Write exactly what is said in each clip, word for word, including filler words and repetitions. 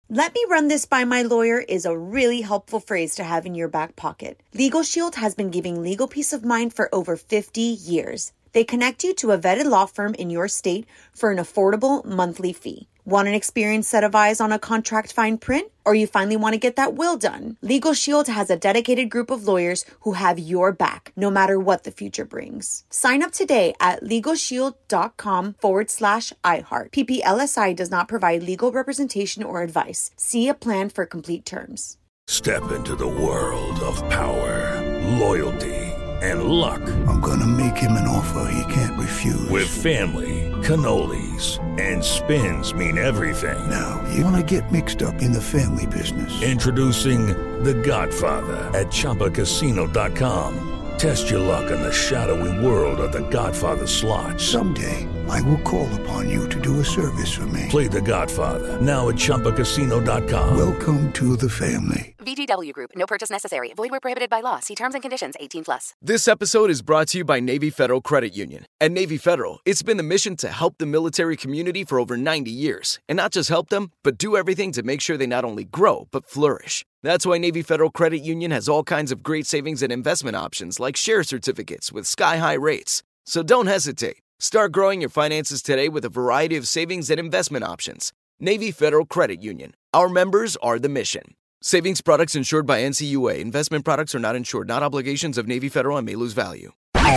Let me run this by my lawyer is a really helpful phrase to have in your back pocket. Legal Shield has been giving legal peace of mind for over fifty years. They connect you to a vetted law firm in your state for an affordable monthly fee. Want an experienced set of eyes on a contract fine print? Or you finally want to get that will done? Legal Shield has a dedicated group of lawyers who have your back, no matter what the future brings. Sign up today at LegalShield.com forward slash iHeart. P P L S I does not provide legal representation or advice. See a plan for complete terms. Step into the world of power, loyalty, and luck. I'm gonna make him an offer he can't refuse. With family, cannolis, and spins mean everything. Now, you wanna get mixed up in the family business. Introducing The Godfather at Chumba Casino dot com. Test your luck in the shadowy world of The Godfather slot. Someday, I will call upon you to do a service for me. Play The Godfather, now at Chumba Casino dot com. Welcome to the family. V G W Group. No purchase necessary. Void where prohibited by law. See terms and conditions. eighteen plus. This episode is brought to you by Navy Federal Credit Union. At Navy Federal, it's been the mission to help the military community for over ninety years. And not just help them, but do everything to make sure they not only grow, but flourish. That's why Navy Federal Credit Union has all kinds of great savings and investment options like share certificates with sky-high rates. So don't hesitate. Start growing your finances today with a variety of savings and investment options. Navy Federal Credit Union. Our members are the mission. Savings products insured by N C U A. Investment products are not insured, not obligations of Navy Federal and may lose value.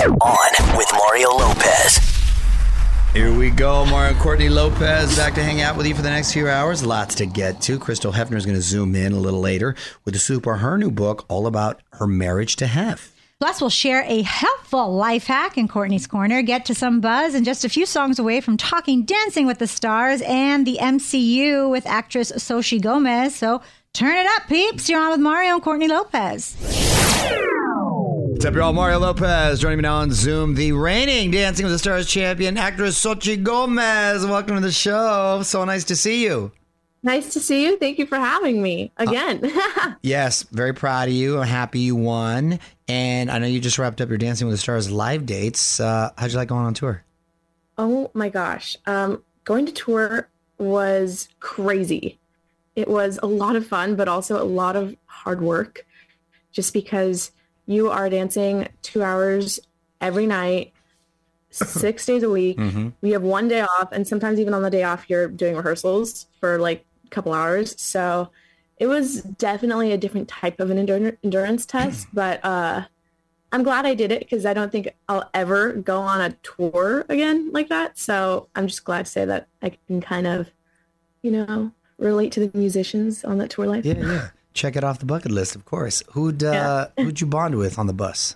On with Mario Lopez. Here we go. Mario and Courtney Lopez back to hang out with you for the next few hours. Lots to get to. Crystal Hefner is going to zoom in a little later with the scoop on her new book all about her marriage to Hef. Plus, we'll share a helpful life hack in Courtney's Corner, get to some buzz, and just a few songs away from talking Dancing with the Stars and the M C U with actress Xochitl Gomez. So turn it up, peeps. You're on with Mario and Courtney Lopez. What's up, y'all? Mario Lopez joining me now on Zoom, the reigning Dancing with the Stars champion, actress Xochitl Gomez. Welcome to the show. So nice to see you. Nice to see you. Thank you for having me again. uh, yes, very proud of you. I'm happy you won. And I know you just wrapped up your Dancing with the Stars live dates. Uh, how'd you like going on tour? Oh my gosh. Um, going to tour was crazy. It was a lot of fun, but also a lot of hard work just because you are dancing two hours every night, six days a week. Mm-hmm. We have one day off, and sometimes even on the day off, you're doing rehearsals for like a couple hours. So it was definitely a different type of an endur- endurance test, but uh, I'm glad I did it because I don't think I'll ever go on a tour again like that. So I'm just glad to say that I can kind of, you know, relate to the musicians on that tour life. Yeah, yeah. Check it off the bucket list, of course. Who'd uh, yeah. who'd you bond with on the bus?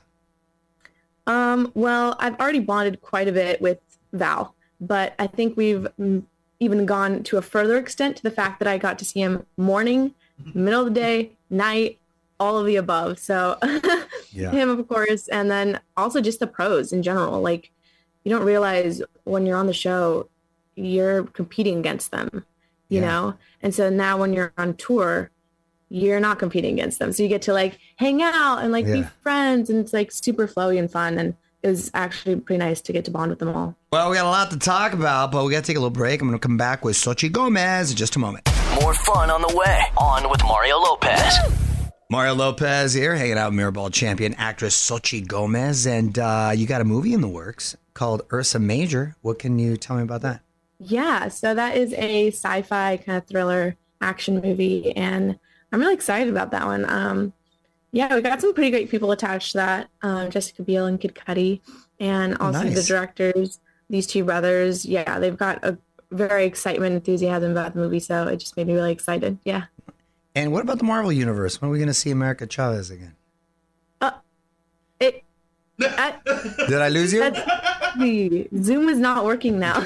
Um, well, I've already bonded quite a bit with Val, but I think we've even gone to a further extent to the fact that I got to see him morning, middle of the day, night, all of the above. So yeah. Him, of course, and then also just the pros in general. Like, you don't realize when you're on the show, you're competing against them, you yeah. know? And so now when you're on tour, you're not competing against them. So you get to like hang out and like yeah. be friends, and it's like super flowy and fun. And it was actually pretty nice to get to bond with them all. Well, we got a lot to talk about, but we got to take a little break. I'm going to come back with Xochitl Gomez in just a moment. More fun on the way. On with Mario Lopez. Mario Lopez here, hanging out with Mirrorball champion actress Xochitl Gomez. And uh, you got a movie in the works called Ursa Major. What can you tell me about that? Yeah, so that is a sci-fi kind of thriller action movie, and I'm really excited about that one. Um, yeah, we got some pretty great people attached to that. Um, Jessica Biel and Kid Cudi, and also nice. The directors, these two brothers. Yeah, they've got a very excitement, enthusiasm about the movie, so it just made me really excited. Yeah. And what about the Marvel Universe? When are we going to see America Chavez again? Uh, it. I, Did I lose you? The Zoom is not working now.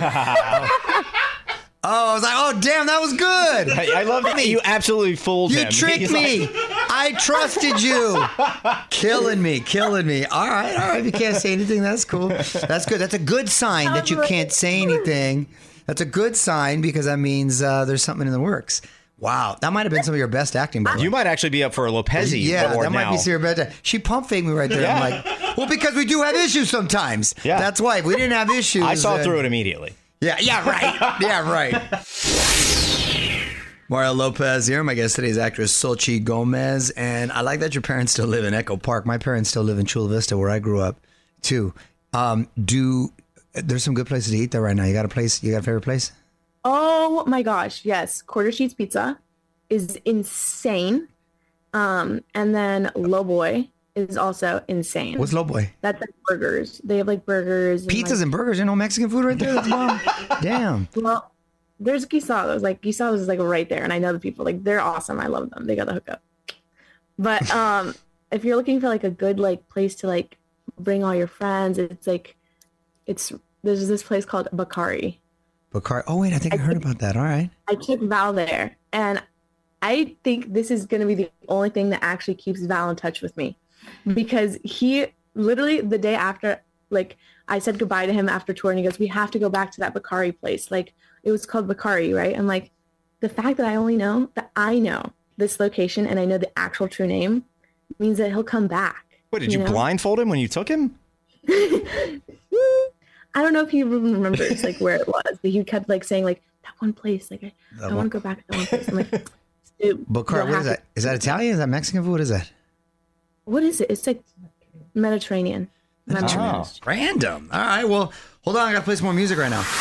Oh, I was like, oh, damn, that was good. I, I love that you absolutely fooled you him. You tricked He's me. Like... I trusted you. Killing me, killing me. All right, all right. If you can't say anything, that's cool. That's good. That's a good sign that you can't say anything. That's a good sign because that means uh, there's something in the works. Wow, that might have been some of your best acting. By you might actually be up for a Lopez. Yeah, that now. might be some of your best. She pump faked me right there. Yeah. I'm like, well, because we do have issues sometimes. Yeah. That's why. If we didn't have issues. I saw then... through it immediately. Yeah, yeah, right. Yeah, right. Mario Lopez here. My guest today is actress Xochitl Gomez. And I like that your parents still live in Echo Park. My parents still live in Chula Vista, where I grew up, too. Um, do There's some good places to eat there right now. You got a place? You got a favorite place? Oh, my gosh. Yes. Quarter Sheets Pizza is insane. Um, and then Low Boy is also insane. What's Low Boy? That's like burgers. They have like burgers. Pizzas and, like, and burgers. You know Mexican food right there? That's bomb. Damn. Well, there's Guisados. Like Guisados is like right there. And I know the people, like they're awesome. I love them. They got the hookup. But um, if you're looking for like a good like place to like bring all your friends, it's like, it's, there's this place called Bakari. Bakari. Oh, wait, I think I, I heard took, about that. All right. I took Val there. And I think this is going to be the only thing that actually keeps Val in touch with me. Because he literally the day after, like I said goodbye to him after tour and he goes, we have to go back to that Bakari place. Like it was called Bakari, right? I'm like, the fact that I only know that I know this location and I know the actual true name means that he'll come back. What, did you, you know? blindfold him when you took him? I don't know if he even remembers like where it was, but he kept like saying like that one place. Like I, I want to go back to that one place. I'm like, dude, Bakari, what is that? To- is that Italian? Is that Mexican food? What is that? What is it? It's like Mediterranean. Mediterranean. Oh, random. All right. Well, hold on. I got to play some more music right now.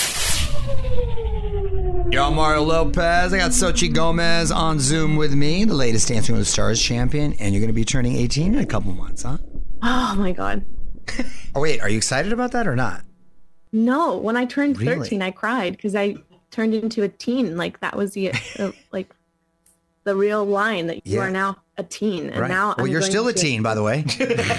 Yo, I'm Mario Lopez. I got Xochitl Gomez on Zoom with me, the latest Dancing with the Stars champion, and you're going to be turning eighteen in a couple months, huh? Oh, my God. Oh, wait. Are you excited about that or not? No. When I turned Really? thirteen, I cried because I turned into a teen. Like, that was the, uh, like, the real line that you Yeah. are now a teen. And Right. now Well, I'm you're going still a to- teen, by the way.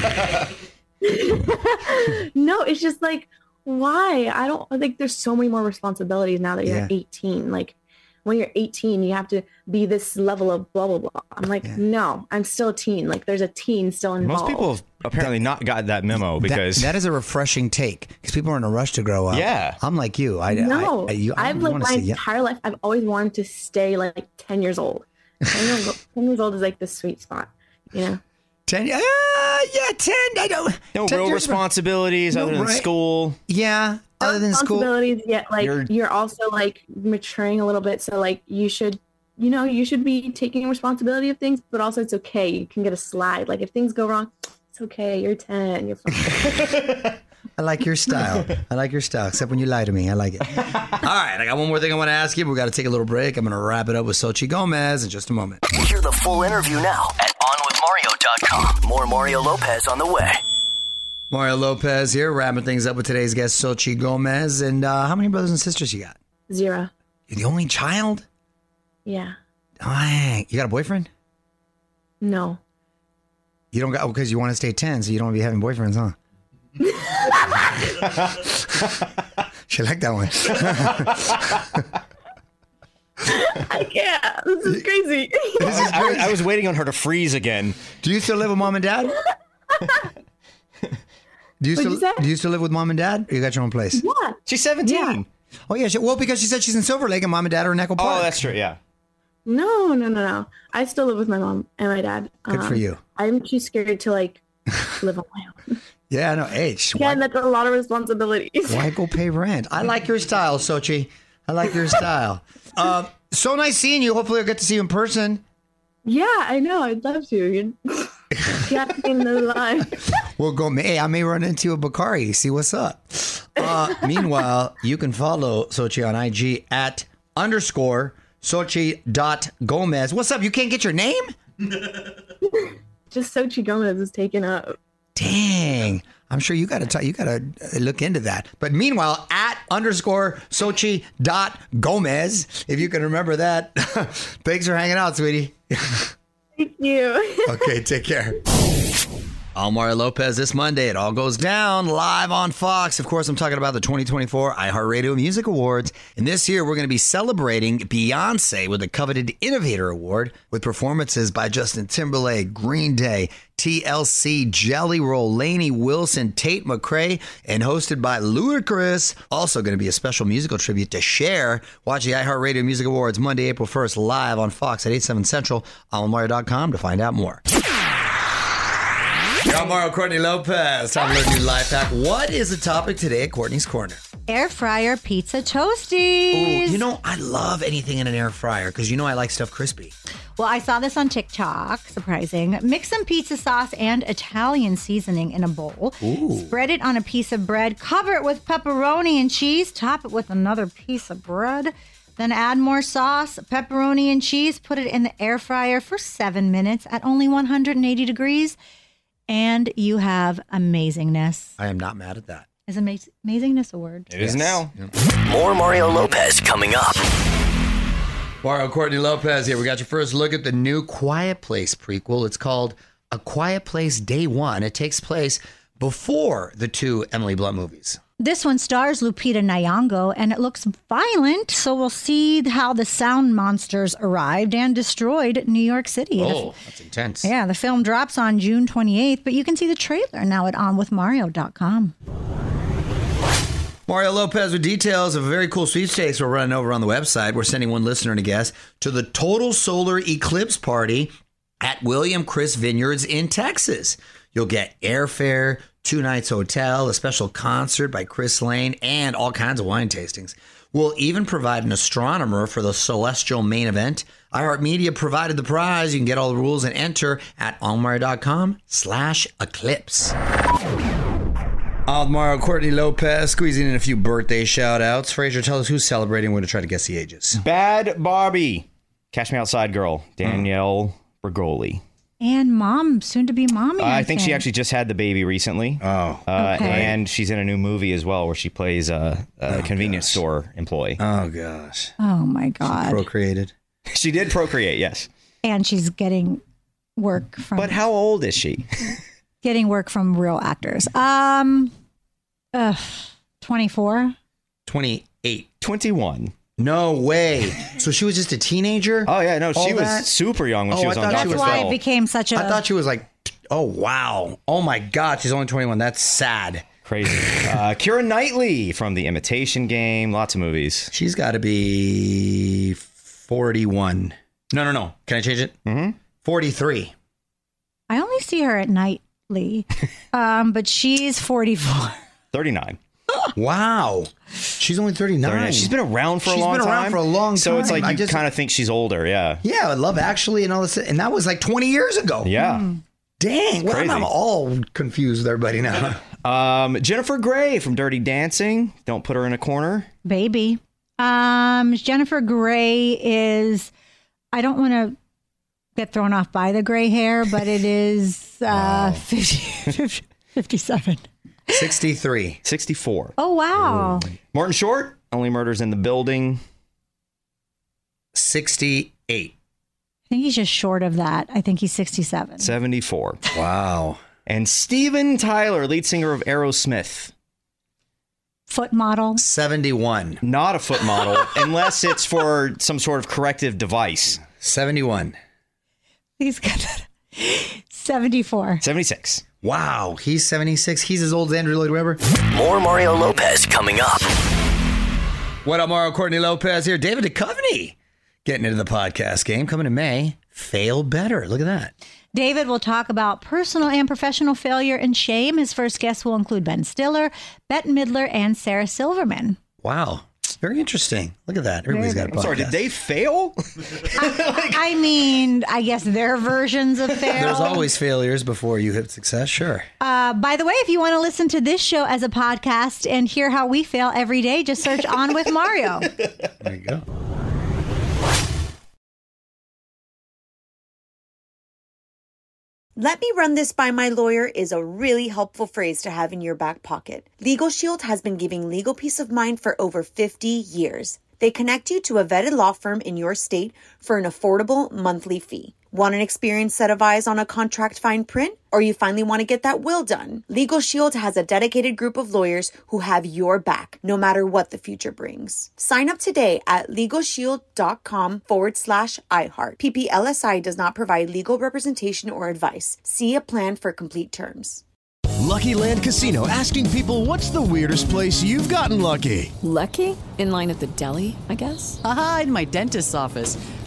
No, it's just like, why? I don't I think there's so many more responsibilities now that you're Yeah. eighteen. Like when you're eighteen, you have to be this level of blah, blah, blah. I'm like, Yeah. no, I'm still a teen. Like there's a teen still involved. Most people have apparently not got that memo because that, that is a refreshing take because people are in a rush to grow up. Yeah. I'm like you. I, no, I, I, you, I I've don't like wanna my say yeah. entire life, I've always wanted to stay like ten years old. ten, years old ten years old is like the sweet spot, you know? ten. Uh, yeah, ten. I don't. no ten real years- responsibilities No, other than right. school. Yeah, other than school. Responsibilities, yet like You're- you're, also like maturing a little bit. So like you should, you know, you should be taking responsibility of things, but also it's okay. You can get a slide. Like if things go wrong, it's okay. You're ten. You're fine. I like your style. I like your style, except when you lie to me. I like it. All right, I got one more thing I want to ask you. But we got to take a little break. I'm going to wrap it up with Xochitl Gomez in just a moment. Hear the full interview now at on with mario dot com. More Mario Lopez on the way. Mario Lopez here, wrapping things up with today's guest, Xochitl Gomez. And uh, how many brothers and sisters you got? Zero. You're the only child? Yeah. Dang. You got a boyfriend? No. You don't got, because you want to stay ten, so you don't want to be having boyfriends, huh? She liked that one. I can't. This is crazy. This is I, was- crazy. I was waiting on her to freeze again. Do you still live with mom and dad? Do you What'd still you say? do you still live with mom and dad? Or you got your own place? Yeah. She's seventeen. Oh yeah, she, well because she said she's in Silver Lake and mom and dad are in Echo Park. Oh, that's true. Yeah. No, no, no, no. I still live with my mom and my dad. Good for you. I'm too scared to like live on my own. Yeah, no, hey, sh- Again, why, that's a lot of responsibilities. why go pay rent? I like your style, Xochitl. I like your style. Uh, so nice seeing you. Hopefully I'll get to see you in person. Yeah, I know. I'd love to. You you have to be in the line. We'll go, hey, I may run into a Bakari, see what's up. Uh, meanwhile, you can follow Xochitl on I G at underscore Xochitl dot Gomez. What's up? You can't get your name? Just Xochitl Gomez is taken up. Dang. I'm sure you got to you got to look into that. But meanwhile, at underscore Xochitl dot Gomez, if you can remember that. Thanks for hanging out, sweetie. Thank you. Okay, take care. I'm Mario Lopez. This Monday, it all goes down live on Fox. Of course, I'm talking about the twenty twenty-four iHeartRadio Music Awards. And this year, we're going to be celebrating Beyonce with the coveted Innovator Award with performances by Justin Timberlake, Green Day, T L C, Jelly Roll, Lainey Wilson, Tate McRae, and hosted by Ludacris. Also going to be a special musical tribute to Cher. Watch the iHeartRadio Music Awards Monday, April first, live on Fox at eight, seven Central. on Mario dot com to find out more. I'm Mario Courtney Lopez. Time to learn a new life hack. What is the topic today at Courtney's Corner? Air fryer pizza toasties. Ooh, you know, I love anything in an air fryer because you know I like stuff crispy. Well, I saw this on TikTok. Surprising. Mix some pizza sauce and Italian seasoning in a bowl. Ooh. Spread it on a piece of bread. Cover it with pepperoni and cheese. Top it with another piece of bread. Then add more sauce, pepperoni, and cheese. Put it in the air fryer for seven minutes at only one hundred eighty degrees. And you have amazingness. I am not mad at that. Is amaz- amazingness a word? It is now. More Mario Lopez coming up. Mario Courtney Lopez here. We got your first look at the new Quiet Place prequel. It's called A Quiet Place Day One. It takes place before the two Emily Blunt movies. This one stars Lupita Nyong'o, and it looks violent, so we'll see how the sound monsters arrived and destroyed New York City. Oh, that's intense. Yeah, the film drops on June twenty-eighth, but you can see the trailer now at on with mario dot com. Mario Lopez with details of a very cool sweepstakes we're running over on the website. We're sending one listener and a guest to the Total Solar Eclipse Party at William Chris Vineyards in Texas. You'll get airfare, two nights hotel, a special concert by Chris Lane, and all kinds of wine tastings. We'll even provide an astronomer for the celestial main event. iHeartMedia provided the prize. You can get all the rules and enter at onmario.com slash eclipse. I'm Mario Courtney Lopez, squeezing in a few birthday shout-outs. Fraser, tell us who's celebrating. We're going to try to guess the ages. Bad Barbie. Catch Me Outside girl. Danielle Bergoli. And mom, soon to be mommy. Uh, I, I think she actually just had the baby recently. Oh. Uh, Okay. And she's in a new movie as well where she plays a, a Oh, convenience gosh. store employee. Oh, gosh. Oh, my God. Procreated. She did procreate, yes. And she's getting work from But how old is she? getting work from real actors. Um, uh, twenty-four. twenty-eight. twenty-one. No way. So she was just a teenager? Oh, yeah. No, she All was that? super young when Oh, she I was on thought she Doctor That's was why Phil. it became such a. I thought she was like, oh, wow. Oh, my God. She's only twenty-one. That's sad. Crazy. Uh, Keira Knightley from The Imitation Game. Lots of movies. She's got to be forty-one. No, no, no. Can I change it? Mm-hmm. forty-three. I only see her at Nightly, um, but she's forty-four. thirty-nine. Wow. She's only thirty-nine. thirty-nine. She's been around for She's a long been time. around for a long So it's time. like I you just- kind of think she's older. Yeah. Yeah, I Love Actually and all this. And that was like twenty years ago. Yeah. Dang. Well, Crazy. I'm all confused with everybody now. Um, Jennifer Grey from Dirty Dancing. Don't put her in a corner. Baby. Um, Jennifer Grey is. I don't want to get thrown off by the gray hair, but it is uh, Wow. fifty, fifty-seven. sixty-three. sixty-four. Oh, wow. Morton Short. Only Murders in the Building. sixty-eight. I think he's just short of that. I think he's sixty-seven. seventy-four. Wow. And Steven Tyler, lead singer of Aerosmith. Foot model. seventy-one. Not a foot model, unless it's for some sort of corrective device. seventy-one. He's got that. seventy-four. seventy-six. Wow. He's seventy-six. He's as old as Andrew Lloyd Webber. More Mario Lopez coming up. What up, Mario Courtney Lopez here. David Duchovny getting into the podcast game. Coming in May. Fail better. Look at that. David will talk about personal and professional failure and shame. His first guests will include Ben Stiller, Bette Midler, and Sarah Silverman. Wow. Very interesting. Look at that. Everybody's got a podcast. Sorry, did they fail? I mean, I guess their versions of fail. There's always failures before you hit success. Sure. Uh, by the way, if you want to listen to this show as a podcast and hear how we fail every day, just search On With Mario. There you go. Let me run this by my lawyer is a really helpful phrase to have in your back pocket. Legal Shield has been giving legal peace of mind for over fifty years. They connect you to a vetted law firm in your state for an affordable monthly fee. Want an experienced set of eyes on a contract fine print? Or you finally want to get that will done? Legal Shield has a dedicated group of lawyers who have your back, no matter what the future brings. Sign up today at LegalShield.com forward slash iHeart. P P L S I does not provide legal representation or advice. See a plan for complete terms. Lucky Land Casino, asking people, what's the weirdest place you've gotten lucky? Lucky? In line at the deli, I guess? Aha, in my dentist's office.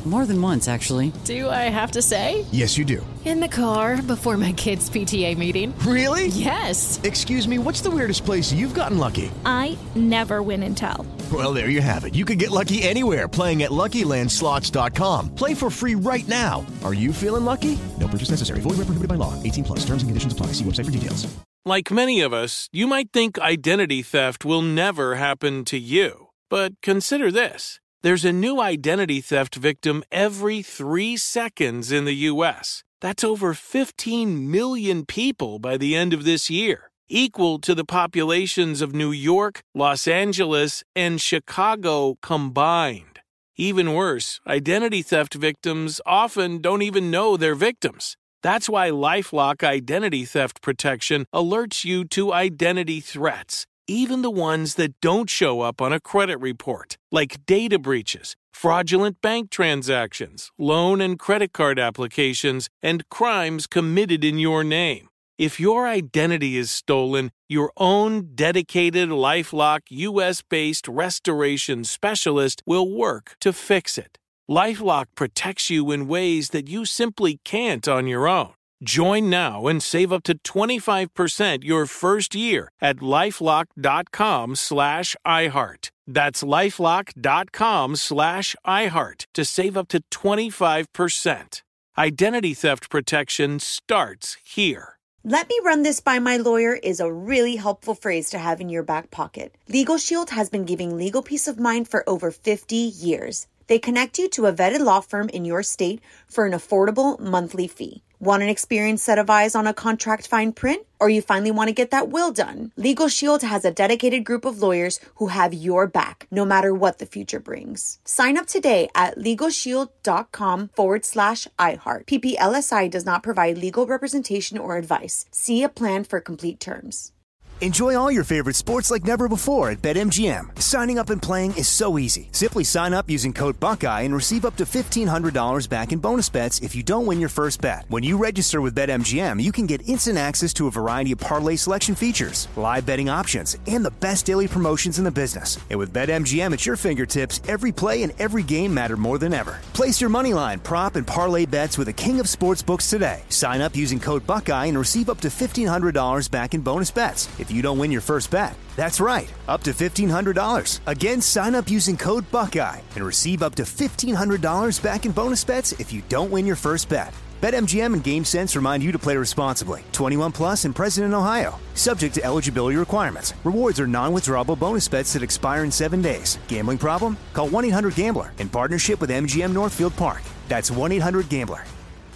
More than once, actually. Do I have to say? Yes, you do. In the car before my kids' P T A meeting. Really? Yes. Excuse me, what's the weirdest place you've gotten lucky? I never win and tell. Well, there you have it. You can get lucky anywhere, playing at Lucky Land Slots dot com. Play for free right now. Are you feeling lucky? No purchase necessary. Void where prohibited by law. eighteen plus. Terms and conditions apply. See website for details. Like many of us, you might think identity theft will never happen to you. But consider this. There's a new identity theft victim every three seconds in the U S. That's over fifteen million people by the end of this year, equal to the populations of New York, Los Angeles, and Chicago combined. Even worse, identity theft victims often don't even know they're victims. That's why LifeLock Identity Theft Protection alerts you to identity threats, even the ones that don't show up on a credit report, like data breaches, fraudulent bank transactions, loan and credit card applications, and crimes committed in your name. If your identity is stolen, your own dedicated LifeLock U S-based restoration specialist will work to fix it. LifeLock protects you in ways that you simply can't on your own. Join now and save up to twenty-five percent your first year at LifeLock.com slash iHeart. That's LifeLock.com slash iHeart to save up to twenty-five percent. Identity theft protection starts here. Let me run this by my lawyer is a really helpful phrase to have in your back pocket. Legal Shield has been giving legal peace of mind for over fifty years. They connect you to a vetted law firm in your state for an affordable monthly fee. Want an experienced set of eyes on a contract fine print? Or you finally want to get that will done? Legal Shield has a dedicated group of lawyers who have your back, no matter what the future brings. Sign up today at LegalShield.com forward slash iHeart. P P L S I does not provide legal representation or advice. See a plan for complete terms. Enjoy all your favorite sports like never before at BetMGM. Signing up and playing is so easy. Simply sign up using code Buckeye and receive up to fifteen hundred dollars back in bonus bets if you don't win your first bet. When you register with BetMGM, you can get instant access to a variety of parlay selection features, live betting options, and the best daily promotions in the business. And with BetMGM at your fingertips, every play and every game matter more than ever. Place your moneyline, prop, and parlay bets with the king of sportsbooks today. Sign up using code Buckeye and receive up to fifteen hundred dollars back in bonus bets if you don't win your first bet. That's right, up to fifteen hundred dollars. Again, sign up using code Buckeye and receive up to fifteen hundred dollars back in bonus bets if you don't win your first bet. BetMGM and GameSense remind you to play responsibly. twenty-one plus and present in Ohio. Subject to eligibility requirements. Rewards are non-withdrawable bonus bets that expire in seven days. Gambling problem? Call one eight hundred gambler in partnership with M G M Northfield Park. That's one eight hundred gambler.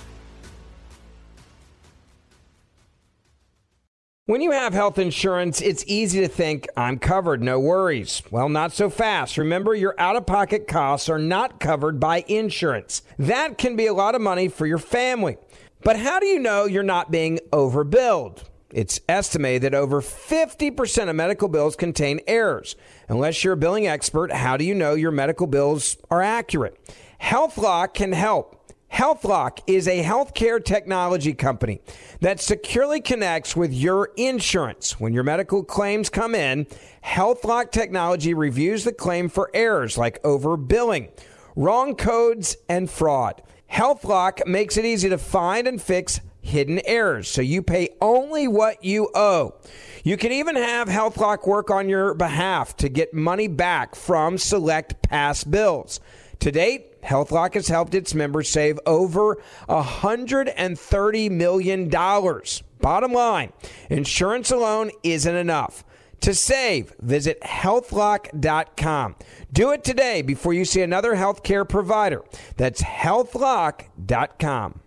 When you have health insurance, it's easy to think, I'm covered, no worries. Well, not so fast. Remember, your out-of-pocket costs are not covered by insurance. That can be a lot of money for your family. But how do you know you're not being overbilled? It's estimated that over fifty percent of medical bills contain errors. Unless you're a billing expert, how do you know your medical bills are accurate? HealthLock can help. HealthLock is a healthcare technology company that securely connects with your insurance. When your medical claims come in, HealthLock technology reviews the claim for errors like overbilling, wrong codes, and fraud. HealthLock makes it easy to find and fix hidden errors, so you pay only what you owe. You can even have HealthLock work on your behalf to get money back from select past bills. To date, HealthLock has helped its members save over one hundred thirty million dollars. Bottom line, insurance alone isn't enough. To save, visit health lock dot com. Do it today before you see another healthcare provider. That's health lock dot com.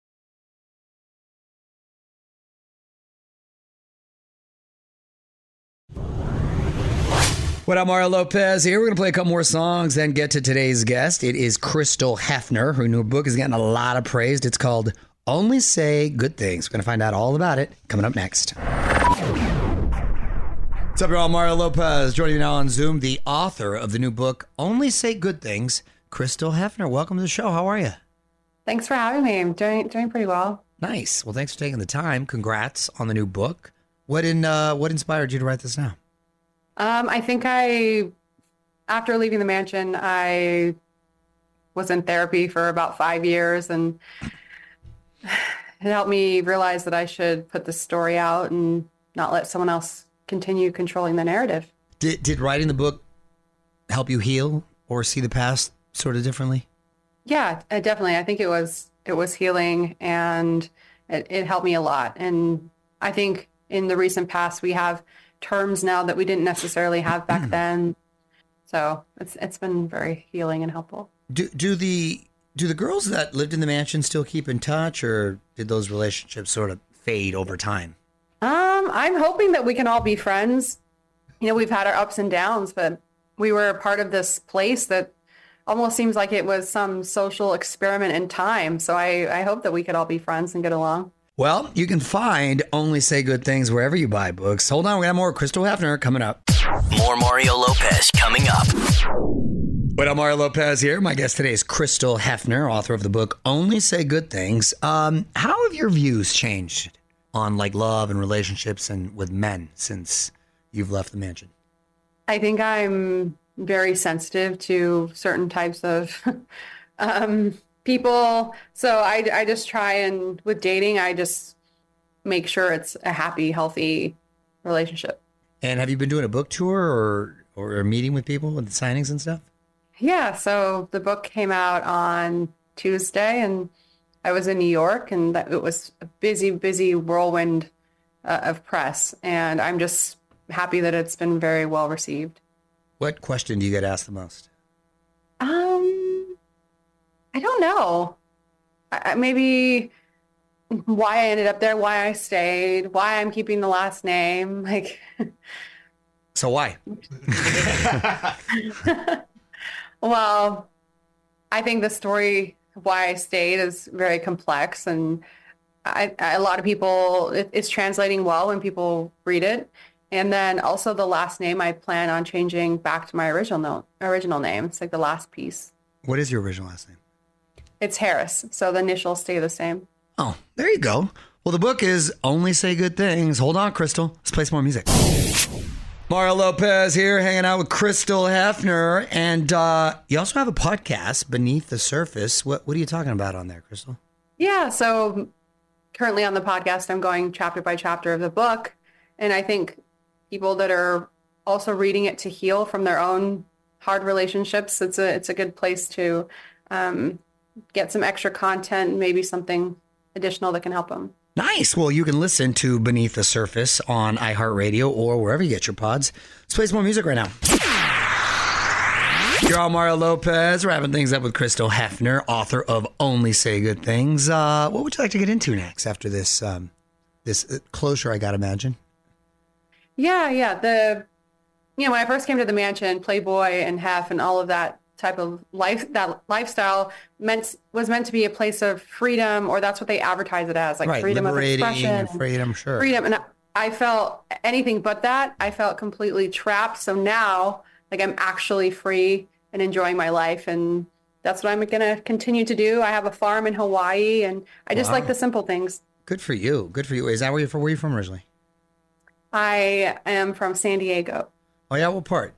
What up, Mario Lopez here. We're going to play a couple more songs and get to today's guest. It is Crystal Hefner. Her new book is getting a lot of praise. It's called Only Say Good Things. We're going to find out all about it coming up next. What's up, y'all? Mario Lopez joining me now on Zoom, the author of the new book, Only Say Good Things, Crystal Hefner. Welcome to the show. How are you? Thanks for having me. I'm doing doing pretty well. Nice. Well, thanks for taking the time. Congrats on the new book. What in uh, what inspired you to write this now? Um, I think I, after leaving the mansion, I was in therapy for about five years, and it helped me realize that I should put the story out and not let someone else continue controlling the narrative. Did, did writing the book help you heal or see the past sort of differently? Yeah, uh, definitely. I think it was it was healing, and it, it helped me a lot. And I think in the recent past, we have terms now that we didn't necessarily have back then. So it's it's been very healing and helpful. Do do the do the girls that lived in the mansion still keep in touch, or did those relationships sort of fade over time? Um, I'm hoping that we can all be friends. You know, we've had our ups and downs, but we were a part of this place that almost seems like it was some social experiment in time. So I, I hope that we could all be friends and get along. Well, you can find Only Say Good Things wherever you buy books. Hold on, we got more Crystal Hefner coming up. More Mario Lopez coming up. What up, Mario Lopez here. My guest today is Crystal Hefner, author of the book Only Say Good Things. Um, how have your views changed on like love and relationships and with men since you've left the mansion? I think I'm very sensitive to certain types of um, people. So I, I just try and with dating, I just make sure it's a happy, healthy relationship. And have you been doing a book tour or, or a meeting with people with the signings and stuff? Yeah. So the book came out on Tuesday, and I was in New York, and that, it was a busy, busy whirlwind uh, of press. And I'm just happy that it's been very well received. What question do you get asked the most? Um, I don't know. I, maybe why I ended up there, why I stayed, why I'm keeping the last name. Like, so why? Well, I think the story of why I stayed is very complex, and I, I, a lot of people, it, it's translating well when people read it. And then also the last name I plan on changing back to my original no, original name. It's like the last piece. What is your original last name? It's Harris, so the initials stay the same. Oh, there you go. Well, the book is Only Say Good Things. Hold on, Crystal. Let's play some more music. Mario Lopez here, hanging out with Crystal Hefner. And uh, you also have a podcast, Beneath the Surface. What, what are you talking about on there, Crystal? Yeah, so currently on the podcast, I'm going chapter by chapter of the book. And I think people that are also reading it to heal from their own hard relationships, it's a it's a good place to um, get some extra content, maybe something additional that can help them. Nice. Well, you can listen to Beneath the Surface on iHeartRadio or wherever you get your pods. Let's play some more music right now. You're all Mario Lopez, wrapping things up with Crystal Hefner, author of Only Say Good Things. Uh, what would you like to get into next after this um, this closure, I gotta imagine? Yeah, yeah. The you know, when I first came to the mansion, Playboy and Hef and all of that type of life, that lifestyle meant was meant to be a place of freedom, or that's what they advertise it as, like right, freedom of expression, freedom, sure, freedom. And I felt anything but that. I felt completely trapped. So now, like, I'm actually free and enjoying my life, and that's what I'm going to continue to do. I have a farm in Hawaii, and I just wow. like the simple things. Good for you. Good for you. Is that where you're from? Where are you from originally? I am from San Diego. Oh yeah, what part?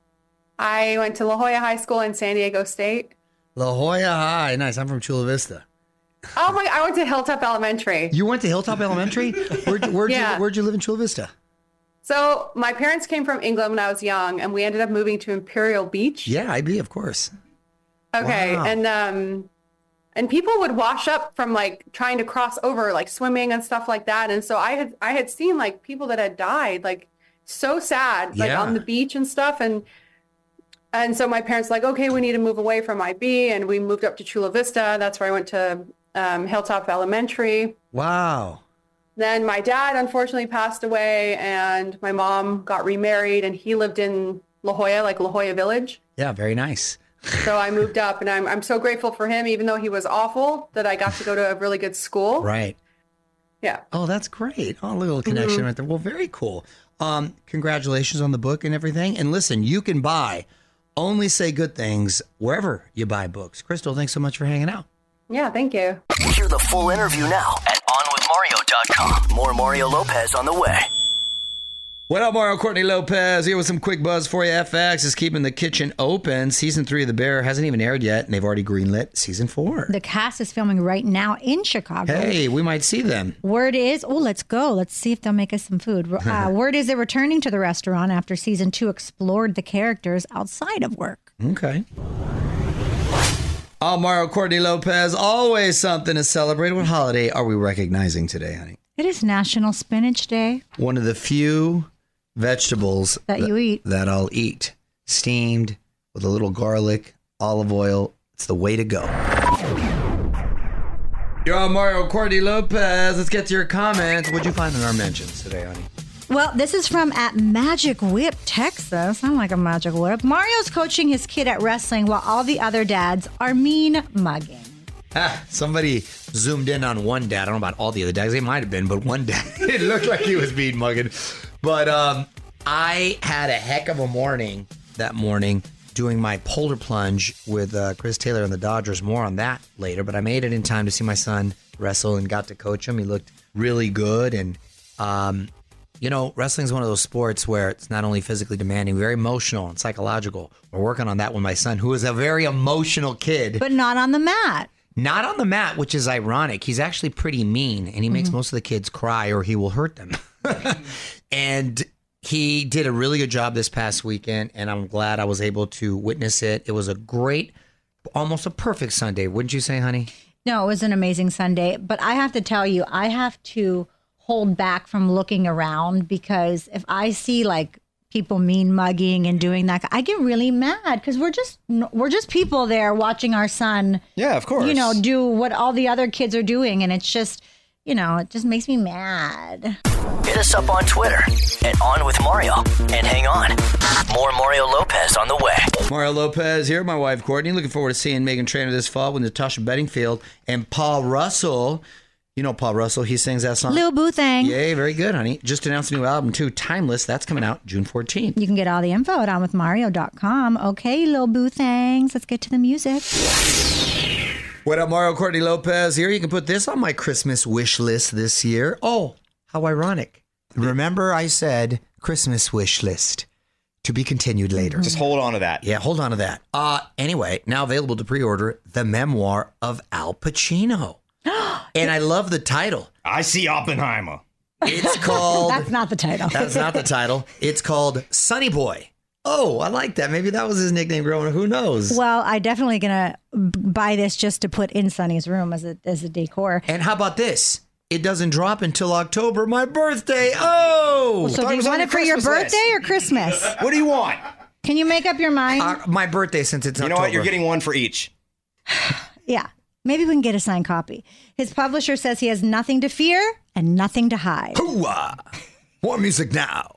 I went to La Jolla High School in San Diego State. La Jolla High, nice. I'm from Chula Vista. Oh my! I went to Hilltop Elementary. You went to Hilltop Elementary? Where'd, where'd, yeah. you, where'd you live in Chula Vista? So my parents came from England when I was young, and we ended up moving to Imperial Beach. Yeah, I be, of course. Okay, wow. and um, and people would wash up from like trying to cross over, like swimming and stuff like that. And so I had I had seen like people that had died, like so sad, like yeah. on the beach and stuff. And and so my parents were like, okay, we need to move away from I B, and we moved up to Chula Vista. That's where I went to um, Hilltop Elementary. Wow. Then my dad unfortunately passed away, and my mom got remarried, and he lived in La Jolla, like La Jolla Village. Yeah, very nice. So I moved up, and I'm I'm so grateful for him, even though he was awful, that I got to go to a really good school. Right. Yeah. Oh, that's great. Oh, a little connection mm-hmm. right there. Well, very cool. Um, congratulations on the book and everything. And listen, you can buy Only Say Good Things wherever you buy books. Crystal, thanks so much for hanging out. Yeah, thank you. Hear the full interview now at on with mario dot com. More Mario Lopez on the way. What up, Mario? Courtney Lopez here with some quick buzz for you. F X is keeping the kitchen open. Season three of The Bear hasn't even aired yet, and they've already greenlit season four. The cast is filming right now in Chicago. Hey, we might see them. Word is, oh, let's go. Let's see if they'll make us some food. Uh, word is they're returning to the restaurant after season two explored the characters outside of work. Okay. Oh, Mario Courtney Lopez, always something to celebrate. What holiday are we recognizing today, honey? It is National Spinach Day. One of the few vegetables that you eat that I'll eat, steamed with a little garlic, olive oil. It's the way to go. You're on Mario Courtney Lopez. Let's get to your comments. What'd you find in our mentions today, honey? Well, this is from at Magic Whip, Texas. I'm like a Magic Whip. Mario's coaching his kid at wrestling while all the other dads are mean mugging. Ah, somebody zoomed in on one dad. I don't know about all the other dads. They might have been, but one dad, it looked like he was being mugging. But um, I had a heck of a morning that morning doing my polar plunge with uh, Chris Taylor and the Dodgers. More on that later, but I made it in time to see my son wrestle and got to coach him. He looked really good. And, um, you know, wrestling is one of those sports where it's not only physically demanding, very emotional and psychological. We're working on that with my son, who is a very emotional kid. But not on the mat. Not on the mat, which is ironic. He's actually pretty mean, and he mm-hmm. makes most of the kids cry or he will hurt them. And he did a really good job this past weekend, and I'm glad I was able to witness it. It was a great, almost a perfect Sunday, wouldn't you say, honey? No, it was an amazing Sunday. But I have to tell you, I have to hold back from looking around because if I see like people mean mugging and doing that, I get really mad because we're just we're just people there watching our son. Yeah, of course. You know, do what all the other kids are doing, and it's just, you know, it just makes me mad. Hit us up on Twitter at On With Mario. And hang on, more Mario Lopez on the way. Mario Lopez here, my wife Courtney. Looking forward to seeing Meghan Trainor this fall with Natasha Bedingfield and Paul Russell. You know Paul Russell, he sings that song. Lil Boo Thang. Yay, very good, honey. Just announced a new album, too, Timeless. That's coming out June fourteenth. You can get all the info at on with mario dot com. Okay, Lil Boo Thangs. Let's get to the music. What up, Mario Courtney Lopez here. You can put this on my Christmas wish list this year. Oh, how ironic. Remember I said Christmas wish list. To be continued later. Just hold on to that. Yeah, hold on to that. Uh, anyway, now available to pre-order, The Memoir of Al Pacino. And I love the title. I see Oppenheimer. It's called... That's not the title. That's not the title. It's called Sonny Boy. Oh, I like that. Maybe that was his nickname growing up. Who knows? Well, I definitely going to buy this just to put in Sonny's room as a, as a decor. And how about this? It doesn't drop until October, my birthday. Oh! So do you want it for your birthday or Christmas? What do you want? Can you make up your mind? Uh, my birthday, since it's you October. You know what? You're getting one for each. Yeah. Maybe we can get a signed copy. His publisher says he has nothing to fear and nothing to hide. Hooah! More music now.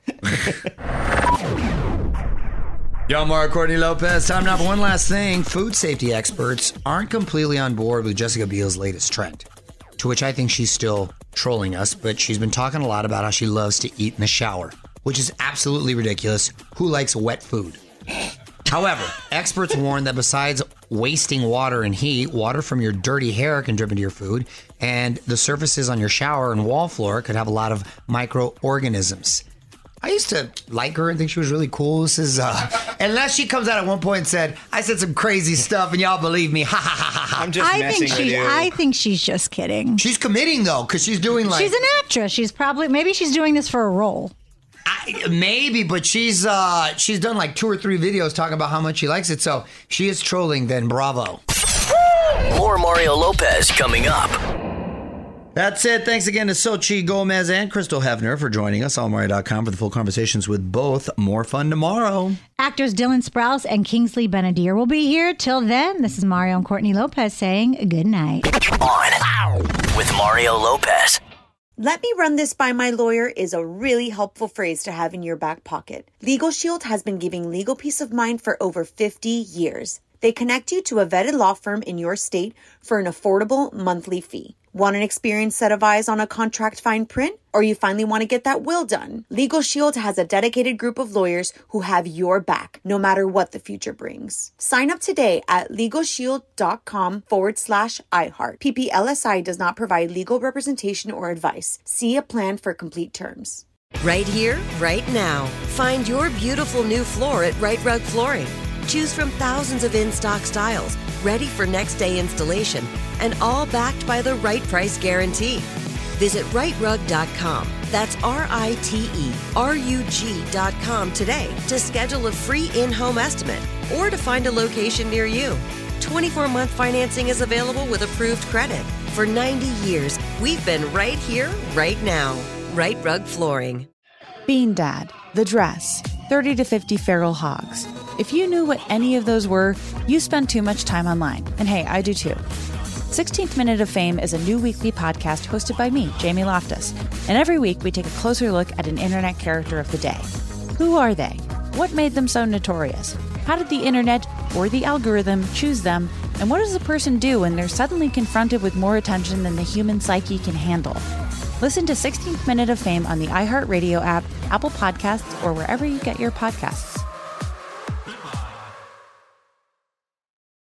Yo, Mario Courtney Lopez. Time now for one last thing. Food safety experts aren't completely on board with Jessica Biel's latest trend. To which I think she's still trolling us, but she's been talking a lot about how she loves to eat in the shower, which is absolutely ridiculous. Who likes wet food? However, experts warn that besides wasting water and heat, water from your dirty hair can drip into your food, and the surfaces on your shower and wall floor could have a lot of microorganisms. I used to like her and think she was really cool. This is, uh, unless she comes out at one point and said, I said some crazy stuff and y'all believe me. Ha ha ha ha. I'm just I messing think with she, you. I think she's just kidding. She's committing though, because she's doing like... She's an actress. She's probably, maybe she's doing this for a role. I, maybe, but she's uh, she's done like two or three videos talking about how much she likes it. So she is trolling, then bravo. More Mario Lopez coming up. That's it. Thanks again to Xochitl Gomez and Crystal Hefner for joining us on Mario dot com for the full conversations with both. More fun tomorrow. Actors Dylan Sprouse and Kingsley Benadire will be here. Till then, this is Mario and Courtney Lopez saying good night. On with Mario Lopez. Let me run this by my lawyer is a really helpful phrase to have in your back pocket. Legal Shield has been giving legal peace of mind for over fifty years. They connect you to a vetted law firm in your state for an affordable monthly fee. Want an experienced set of eyes on a contract fine print? Or you finally want to get that will done? Legal Shield has a dedicated group of lawyers who have your back, no matter what the future brings. Sign up today at LegalShield.com forward slash iHeart. P P L S I does not provide legal representation or advice. See a plan for complete terms. Right here, right now. Find your beautiful new floor at Right Rug Flooring. Choose from thousands of in-stock styles, ready for next day installation, and all backed by the right price guarantee. Visit right rug dot com. That's R I T E R U G dot com today to schedule a free in-home estimate or to find a location near you. twenty-four month financing is available with approved credit. For ninety years, we've been right here, right now. Right Rug Flooring. Bean Dad, The Dress, thirty to fifty Feral Hogs. If you knew what any of those were, you spend too much time online. And hey, I do too. sixteenth Minute of Fame is a new weekly podcast hosted by me, Jamie Loftus. And every week we take a closer look at an internet character of the day. Who are they? What made them so notorious? How did the internet or the algorithm choose them? And what does a person do when they're suddenly confronted with more attention than the human psyche can handle? Listen to sixteenth Minute of Fame on the iHeartRadio app, Apple Podcasts, or wherever you get your podcasts.